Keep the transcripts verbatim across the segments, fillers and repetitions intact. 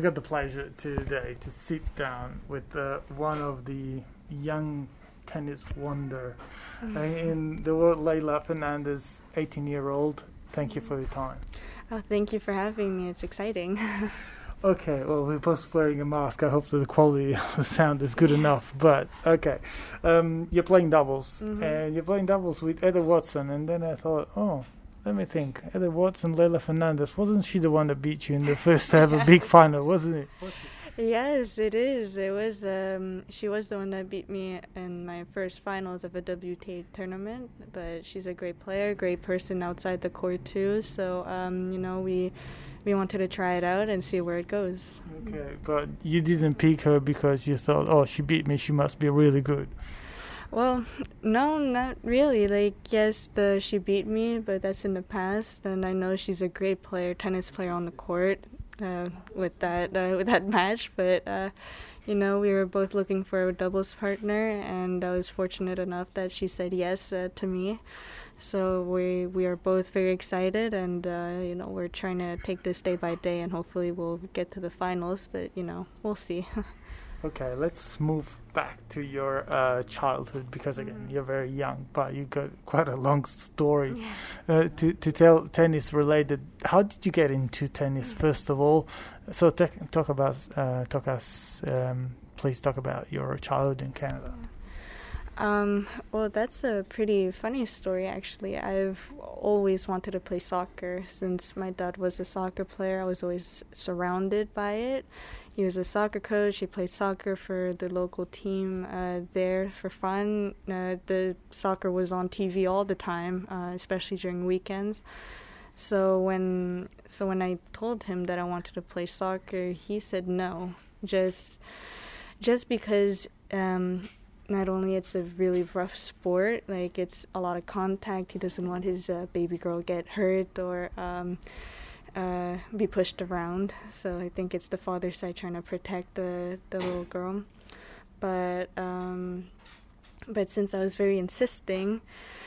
got the pleasure today to sit down with uh, one of the young tennis wonder mm-hmm. uh, in the world, Leylah Fernandez, eighteen-year-old. Thank you for your time. Oh, thank you for having me. It's exciting. Okay, well, we're both wearing a mask. I hope that the quality of the sound is good enough. But, okay, um, you're playing doubles, mm-hmm. and you're playing doubles with Heather Watson. And then I thought, oh, let me think. Heather Watson, Leylah Fernandez, wasn't she the one that beat you in the first ever big final, wasn't it? Was Yes, it is. It was. Um, she was the one that beat me in my first finals of a W T A tournament. But she's a great player, great person outside the court too. So, um, you know, we we wanted to try it out and see where it goes. Okay, but you didn't pick her because you thought, oh, she beat me, she must be really good. Well, no, not really. Like, yes, the she beat me, but that's in the past, and I know she's a great player, tennis player on the court. Uh, with that uh, with that match, but uh, you know, we were both looking for a doubles partner, and I was fortunate enough that she said yes uh, to me. So we we are both very excited, and uh, you know, we're trying to take this day by day, and hopefully we'll get to the finals. But you know, we'll see. Okay, let's move back to your uh, childhood, because again, mm-hmm. you're very young, but you got quite a long story yeah. uh, to to tell tennis related. How did you get into tennis mm-hmm. first of all? So te- talk about uh, talk us. Um, please talk about your childhood in Canada. Um, well, that's a pretty funny story, actually. I've always wanted to play soccer. Since my dad was a soccer player, I was always surrounded by it. He was a soccer coach. He played soccer for the local team uh, there for fun. Uh, the soccer was on T V all the time, uh, especially during weekends. So when so when I told him that I wanted to play soccer, he said no, just just because um, not only it's a really rough sport, like it's a lot of contact. He doesn't want his uh, baby girl get hurt or um, uh, be pushed around. So I think it's the father's side trying to protect the the little girl. But um, but since I was very insisting,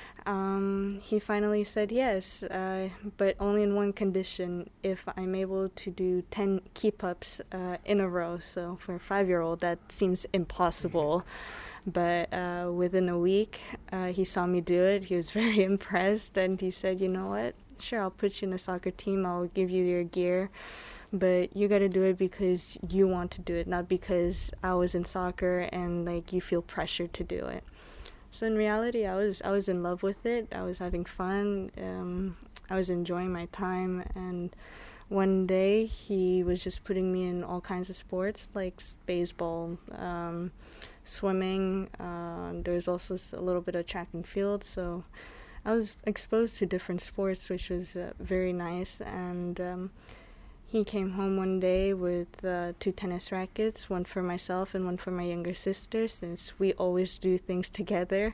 um, he finally said yes, uh, but only in one condition: if I'm able to do ten keep-ups uh, in a row. So for a five-year-old, that seems impossible. But uh, within a week, uh, he saw me do it. He was very impressed, and he said, you know what? Sure, I'll put you in a soccer team. I'll give you your gear. But you got to do it because you want to do it, not because I was in soccer and, like, you feel pressured to do it. So in reality, I was I was in love with it. I was having fun. Um, I was enjoying my time. And one day, he was just putting me in all kinds of sports, like baseball, um, swimming. Uh, there's also a little bit of track and field. So I was exposed to different sports, which was uh, very nice. And um, he came home one day with uh, two tennis rackets, one for myself and one for my younger sister, since we always do things together.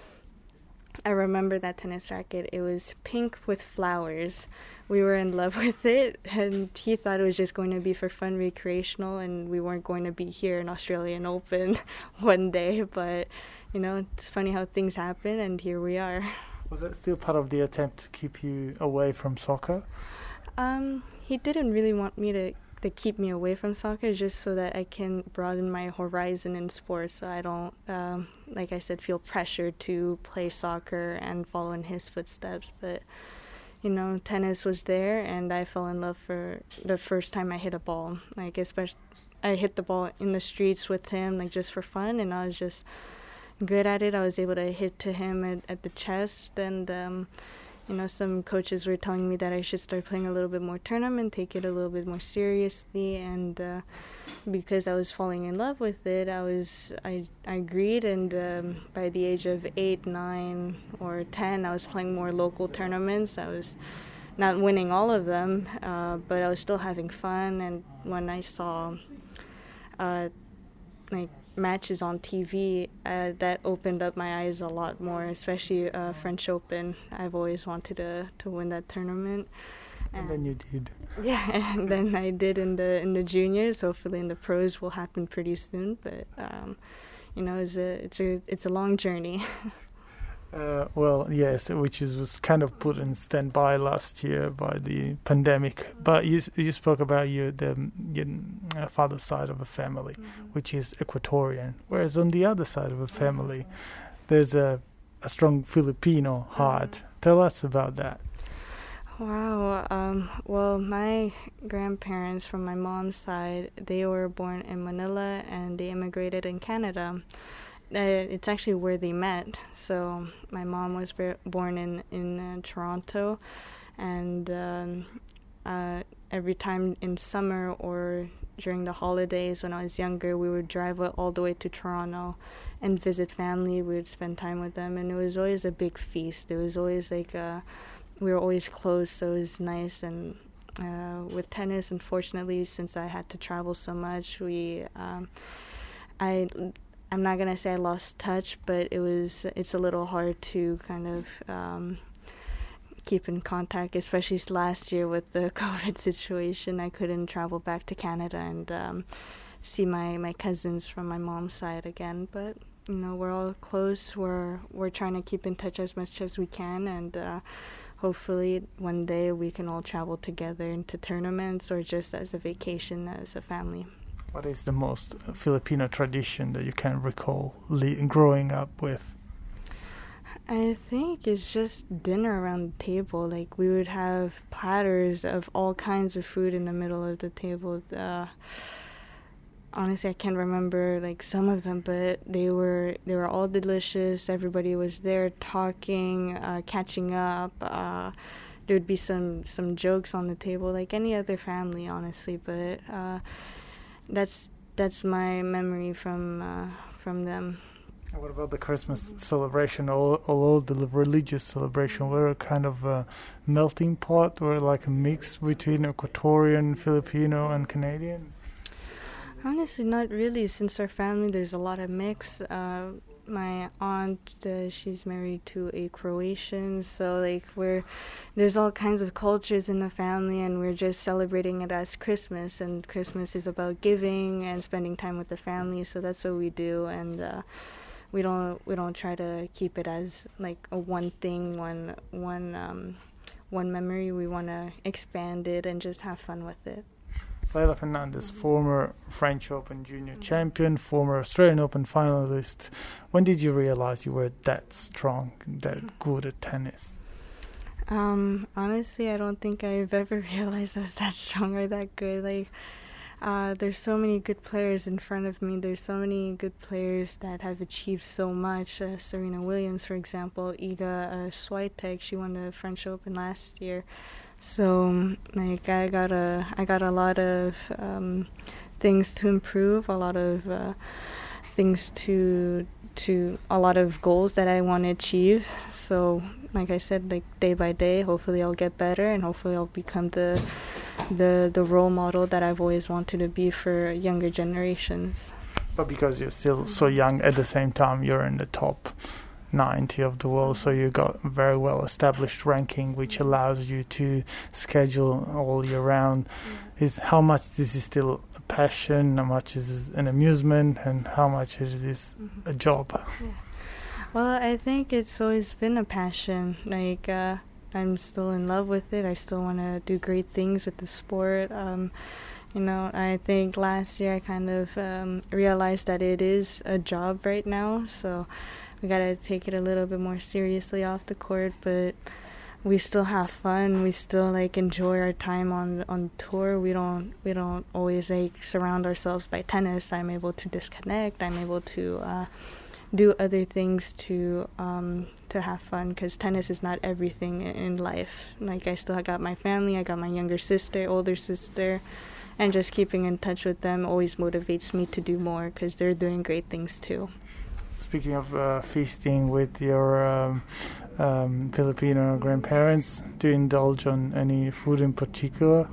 I remember that tennis racket. It was pink with flowers. We were in love with it, and he thought it was just going to be for fun, recreational, and we weren't going to be here in Australian Open one day. But, you know, it's funny how things happen, and here we are. Was that still part of the attempt to keep you away from soccer? Um, he didn't really want me to, to keep me away from soccer, just so that I can broaden my horizon in sports, so I don't, um, like I said, feel pressured to play soccer and follow in his footsteps. But, you know, tennis was there, and I fell in love for the first time I hit a ball. Like, especially, I hit the ball in the streets with him, like, just for fun, and I was just good at it. I was able to hit to him at, at the chest, and um, you know, some coaches were telling me that I should start playing a little bit more tournament, take it a little bit more seriously, and uh, because I was falling in love with it, I was I, I agreed, and um, by the age of eight, nine, or ten, I was playing more local tournaments. I was not winning all of them, uh, but I was still having fun, and when I saw uh, like matches on T V, uh, that opened up my eyes a lot more, especially uh, French Open. I've always wanted to to win that tournament. And, and then you did. Yeah, and then I did in the in the juniors. Hopefully in the pros will happen pretty soon, but um, you know, it's a it's a it's a long journey. Uh, well, yes, which is was kind of put in standby last year by the pandemic. But you you spoke about your the your, uh, father's side of a family, Mm-hmm. which is Ecuadorian, whereas on the other side of a family, there's a, a strong Filipino heart. Mm-hmm. Tell us about that. Wow. Um, well, my grandparents from my mom's side, they were born in Manila and they immigrated in Canada. Uh, it's actually where they met. So my mom was ber- born in in uh, Toronto, and um, uh, every time in summer or during the holidays when I was younger, we would drive all the way to Toronto and visit family. We would spend time with them, and it was always a big feast. It was always like a we were always close, so it was nice. And uh, with tennis, unfortunately, since I had to travel so much, we, um, I, I'm not gonna say I lost touch, but it was, it's a little hard to kind of um, keep in contact, especially last year with the COVID situation. I couldn't travel back to Canada and um, see my, my cousins from my mom's side again, but you know, we're all close. We're we're trying to keep in touch as much as we can, and uh, hopefully one day we can all travel together into tournaments or just as a vacation as a family. What is the most Filipino tradition that you can recall le- growing up with? I think it's just dinner around the table. Like, we would have platters of all kinds of food in the middle of the table. Uh, honestly, I can't remember like some of them, but they were they were all delicious. Everybody was there talking, uh, catching up. Uh, there would be some some jokes on the table, like any other family, honestly. But uh, that's that's my memory from uh, from them. What about the Christmas celebration, or, or the religious celebration? Were a kind of a melting pot, or like a mix between Ecuadorian, Filipino, and Canadian? Honestly, not really. Since our family, there's a lot of mix. Uh, my aunt, uh, she's married to a Croatian, so like we're there's all kinds of cultures in the family, and we're just celebrating it as Christmas. And Christmas is about giving and spending time with the family, so that's what we do. And uh, we don't we don't try to keep it as like a one thing, one one um, one memory. We want to expand it and just have fun with it. Leylah Fernandez, former French Open junior champion, former Australian Open finalist. When did you realize you were that strong, that good at tennis? Um, honestly, I don't think I've ever realized I was that strong or that good. Like, uh, there's so many good players in front of me. There's so many good players that have achieved so much. Uh, Serena Williams, for example, Iga uh, Swiatek, she won the French Open last year. So, like, I got a, I got a lot of um, things to improve, a lot of uh, things to, to, a lot of goals that I want to achieve. So, like I said, like day by day, hopefully I'll get better, and hopefully I'll become the, the, the role model that I've always wanted to be for younger generations. But because you're still so young, at the same time you're in the top ninety of the world, so you got a very well established ranking, which allows you to schedule all year round. Yeah. Is how much this is still a passion, how much is this an amusement, and how much is this mm-hmm. a job? Yeah. Well, I think it's always been a passion. Like uh, I'm still in love with it. I still want to do great things with the sport. Um, you know, I think last year I kind of um, realized that it is a job right now, so we gotta take it a little bit more seriously off the court, but we still have fun. We still like enjoy our time on on tour. We don't we don't always like surround ourselves by tennis. I'm able to disconnect. I'm able to uh, do other things to um, to have fun, because tennis is not everything in life. Like, I still got my family. I got my younger sister, older sister, and just keeping in touch with them always motivates me to do more, because they're doing great things too. Speaking of uh, feasting with your um, um, Filipino grandparents, do you indulge on any food in particular?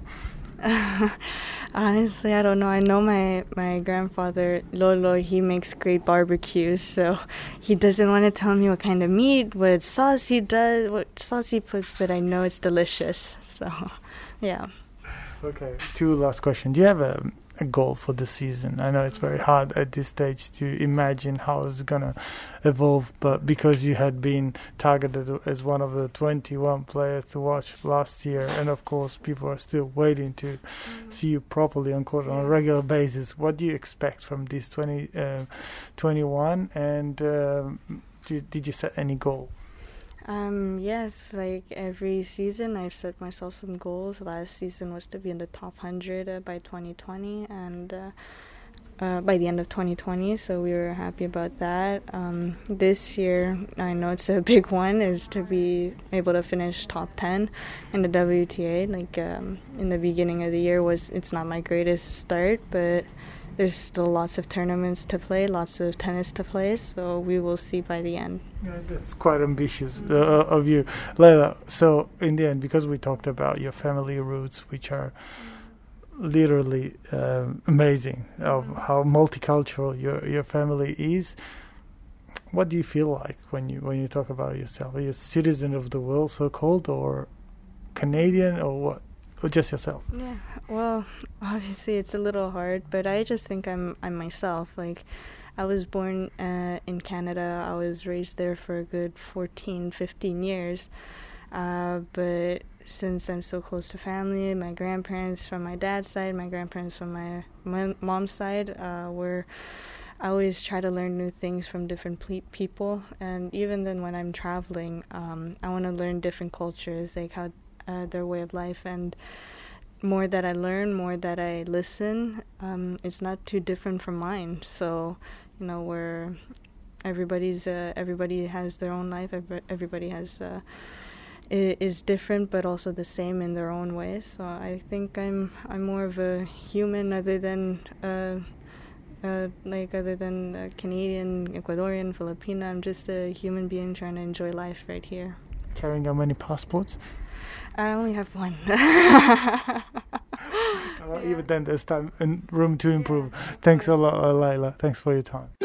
Honestly, I don't know. I know my, my grandfather, Lolo, he makes great barbecues, so he doesn't want to tell me what kind of meat, what sauce he does, what sauce he puts, but I know it's delicious. So, yeah. Okay, two last questions. Do you have a a goal for the season? I know it's very hard at this stage to imagine how it's gonna evolve, but because you had been targeted as one of the twenty-one players to watch last year, and of course people are still waiting to mm-hmm. see you properly on court on a regular basis, what do you expect from this twenty, uh, twenty-one, and um, did, did you set any goal? Um, yes, like every season I've set myself some goals. Last season was to be in the top one hundred uh, by twenty twenty and uh, uh, by the end of twenty twenty, so we were happy about that. Um, this year, I know it's a big one, is to be able to finish top ten in the W T A. Like um, in the beginning of the year, was it's not my greatest start, but there's still lots of tournaments to play, lots of tennis to play, so we will see by the end. Yeah, that's quite ambitious uh, of you. Leila, so in the end, because we talked about your family roots, which are literally uh, amazing, of how multicultural your, your family is, what do you feel like when you when you talk about yourself? Are you a citizen of the world, so-called, or Canadian, or what? Or just yourself? Yeah, well, obviously it's a little hard, but I just think I'm I'm myself. Like, I was born uh, in Canada. I was raised there for a good fourteen, fifteen years. Uh, but since I'm so close to family, my grandparents from my dad's side, my grandparents from my, my mom's side, uh, were... I always try to learn new things from different ple- people. And even then when I'm traveling, um, I want to learn different cultures, like how uh, their way of life. And more that I learn, more that I listen, um, it's not too different from mine. So, you know, where everybody's uh, everybody has their own life. Everybody has uh, is different, but also the same in their own way. So I think I'm I'm more of a human, other than uh, uh, like other than uh, Canadian, Ecuadorian, Filipina. I'm just a human being trying to enjoy life right here. Carrying how many passports? I only have one. Well, even then, there's time and room to improve. Yeah. Thanks a lot, uh, Leila. Thanks for your time.